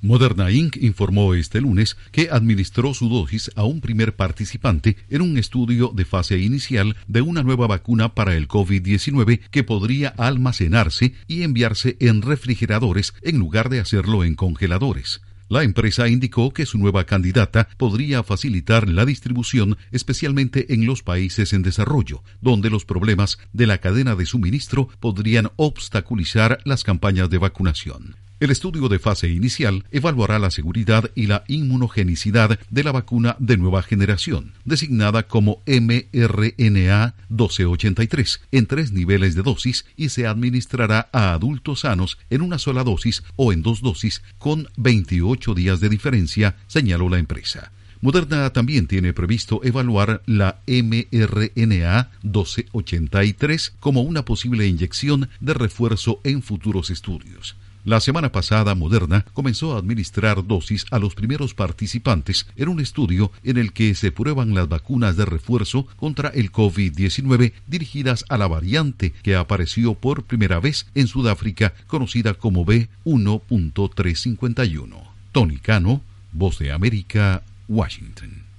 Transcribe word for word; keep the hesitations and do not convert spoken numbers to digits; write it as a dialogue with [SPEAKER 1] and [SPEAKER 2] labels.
[SPEAKER 1] Moderna incorporated informó este lunes que administró su dosis a un primer participante en un estudio de fase inicial de una nueva vacuna para el COVID diecinueve que podría almacenarse y enviarse en refrigeradores en lugar de hacerlo en congeladores. La empresa indicó que su nueva candidata podría facilitar la distribución, especialmente en los países en desarrollo, donde los problemas de la cadena de suministro podrían obstaculizar las campañas de vacunación. El estudio de fase inicial evaluará la seguridad y la inmunogenicidad de la vacuna de nueva generación, designada como M R N A doce ochenta y tres, en tres niveles de dosis y se administrará a adultos sanos en una sola dosis o en dos dosis con veintiocho días de diferencia, señaló la empresa. Moderna también tiene previsto evaluar la M R N A doce ochenta y tres como una posible inyección de refuerzo en futuros estudios. La semana pasada, Moderna comenzó a administrar dosis a los primeros participantes en un estudio en el que se prueban las vacunas de refuerzo contra el COVID diecinueve dirigidas a la variante que apareció por primera vez en Sudáfrica, conocida como B uno punto trescientos cincuenta y uno. Tony Cano, Voz de América, Washington.